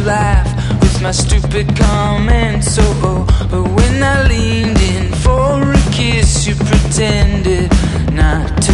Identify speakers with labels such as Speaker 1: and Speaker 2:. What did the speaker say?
Speaker 1: laugh with my stupid comments. Oh, but when I leaned in for a kiss, you pretended not to